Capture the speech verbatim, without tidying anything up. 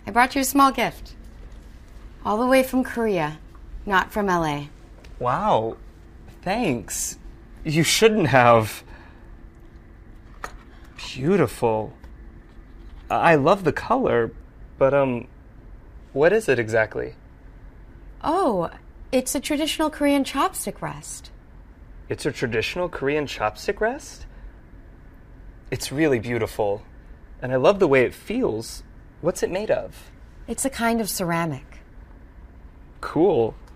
I brought you a small gift. All the way from Korea, not from L A. Wow. Thanks. You shouldn't have. Beautiful. I love the color, but, um, what is it exactly? Oh, it's a traditional Korean chopstick rest. It's a traditional Korean chopstick rest? It's really beautiful, and I love the way it feels. What's it made of? It's a kind of ceramic. Cool.